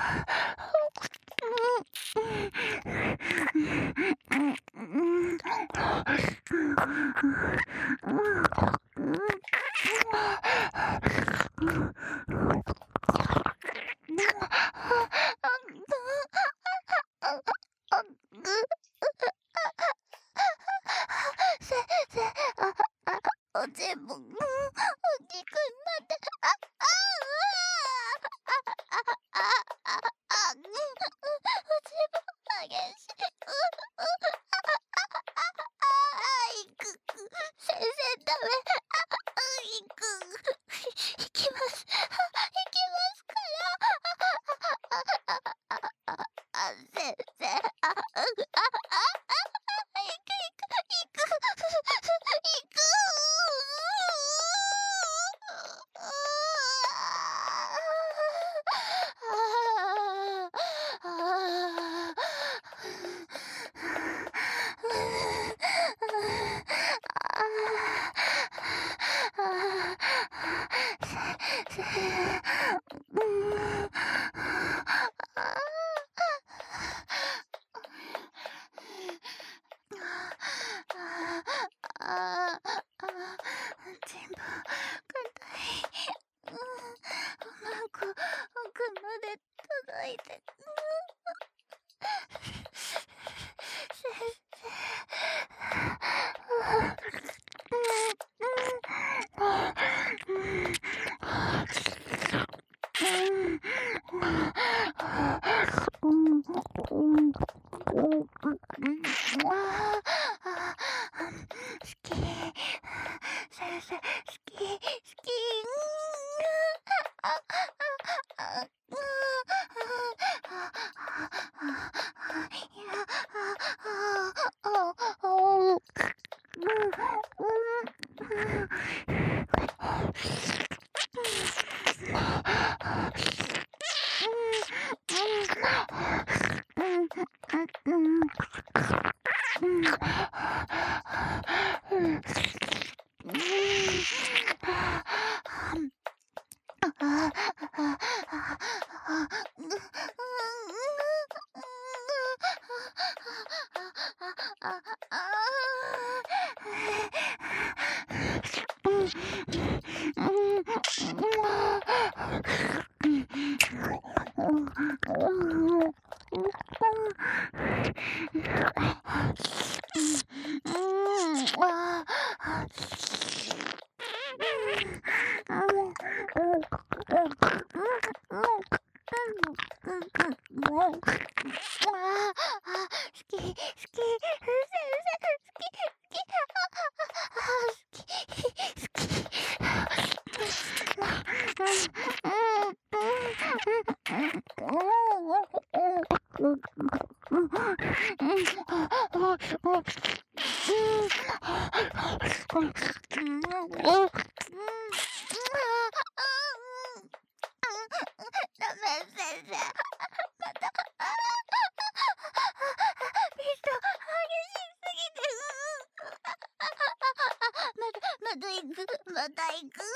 先生、おちんぽ大きくなって、おちんぽ激しい。先生ダメ。行きます。先生、全部硬い。うまく奥まで届いて。好き。先生、好き。また行く。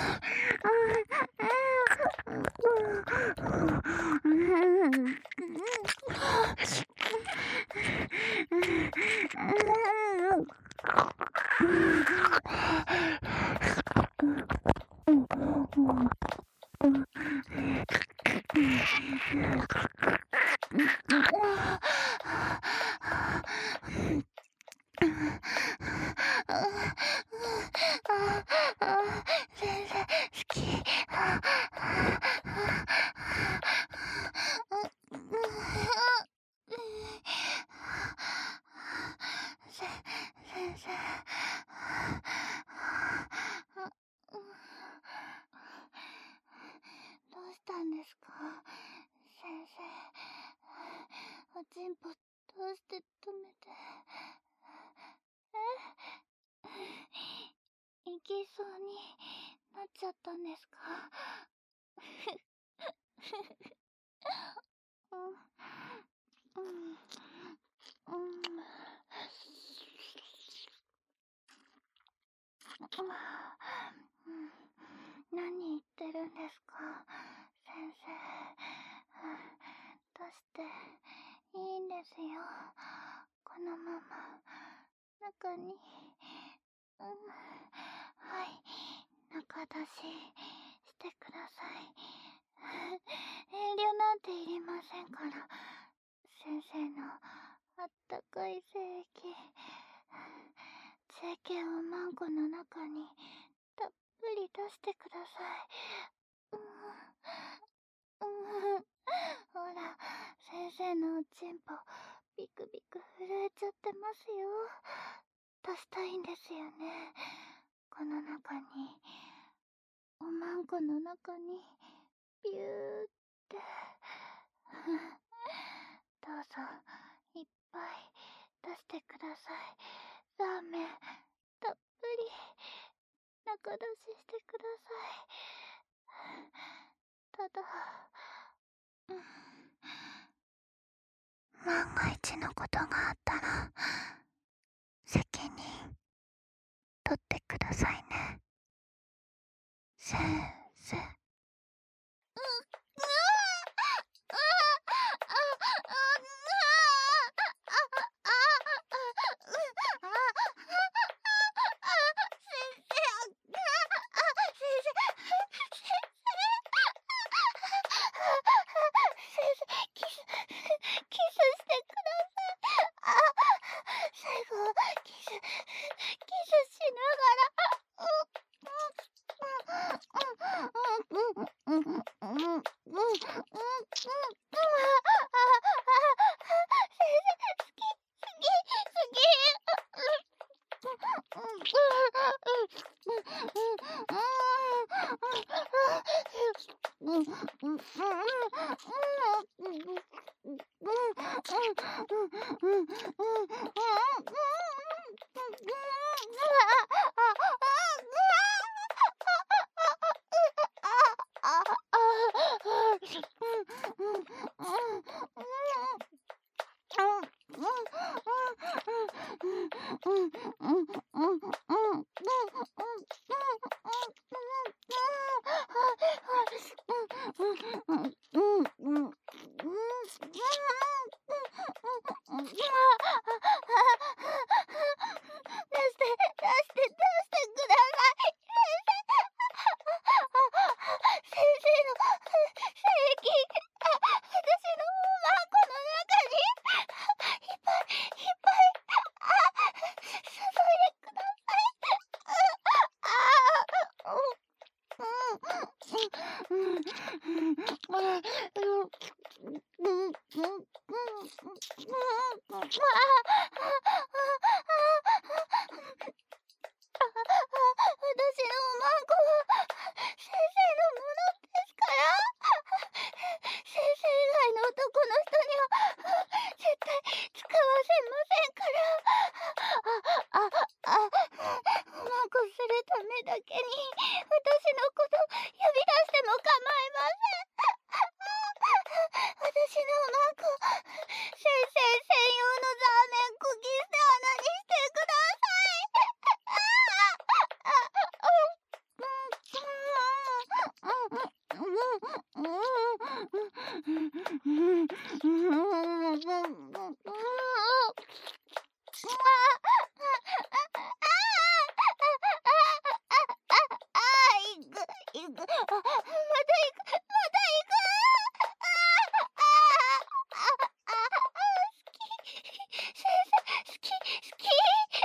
先生好き。先生。どうしたんですか、先生。おちんぽどうして止めて。いきそうになっちゃったんですか。何言ってるんですか、先生。出していいんですよ、このまま中に。はい、中出ししてください。遠慮なんていりませんから。先生のあったかい精液、JK をマンコの中にたっぷり出してください。ほら、先生のおちんぽビクビク震えちゃってますよ。出したいんですよね、この中に。おまんこの中にビューって。どうぞいっぱい出してください。ラーメンたっぷり中出ししてください。ただ、万が一のことがあったら責任取ってくださいね、先生。最後キスしながら。だけに私のこと呼び出しても構いません。私のマンコ先生専用のザー行く。また行く。また行く。好き。先生、好き。好き。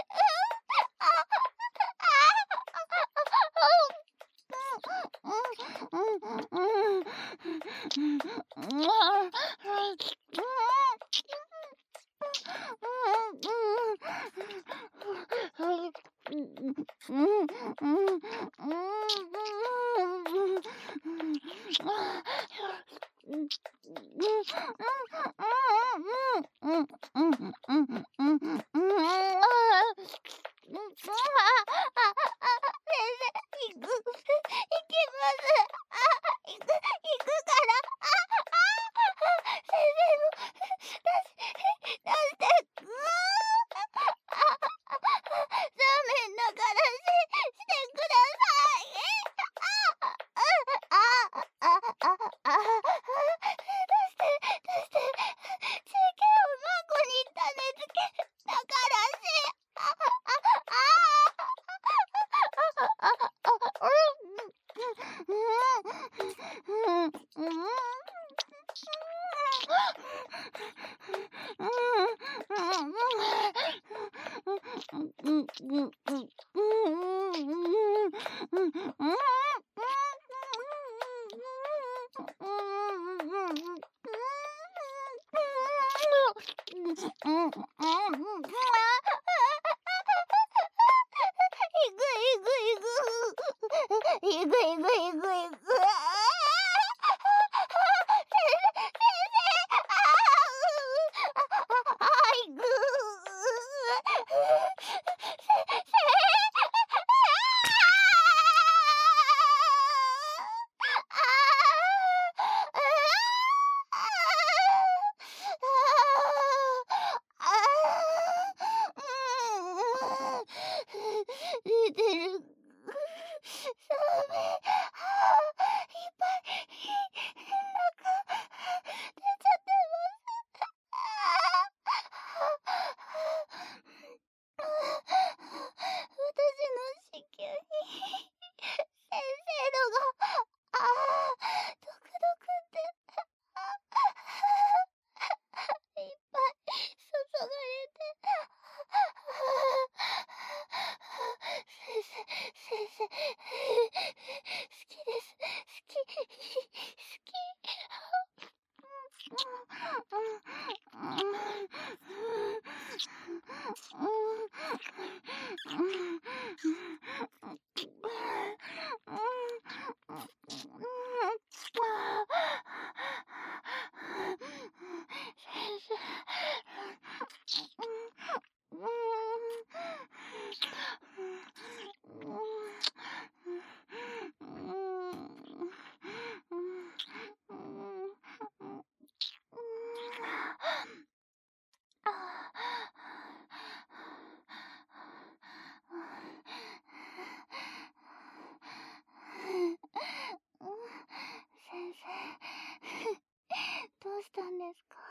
どうしたんですか？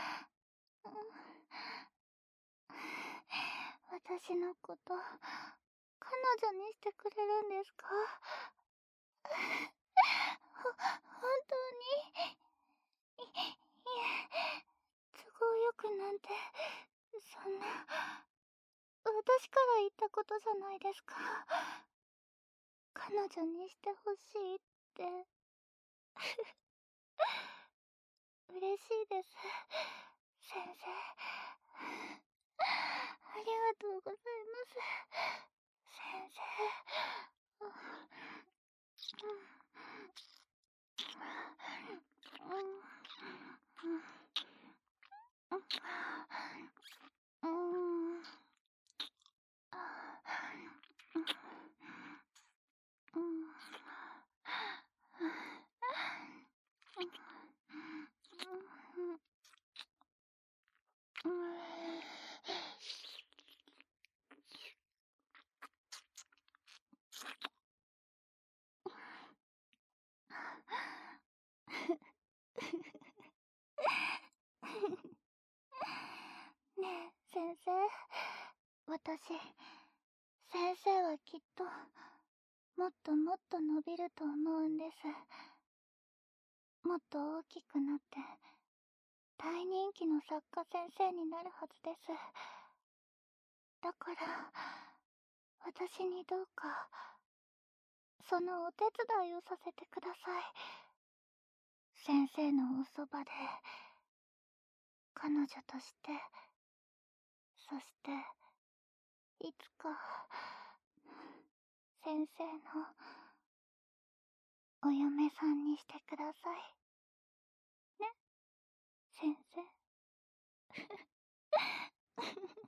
私のこと彼女にしてくれるんですか？本当に？いえ、都合よくなんて、そんな、私から言ったことじゃないですか。彼女にしてほしいって。嬉しいです、先生。ありがとうございます、先生。ねえ、先生。私、先生はきっともっともっと伸びると思うんです。もっと大きくなって大人気の作家先生になるはずです。だから私にどうかそのお手伝いをさせてください。先生のおそばで彼女として、そしていつか先生のお嫁さんにしてくださいね、先生。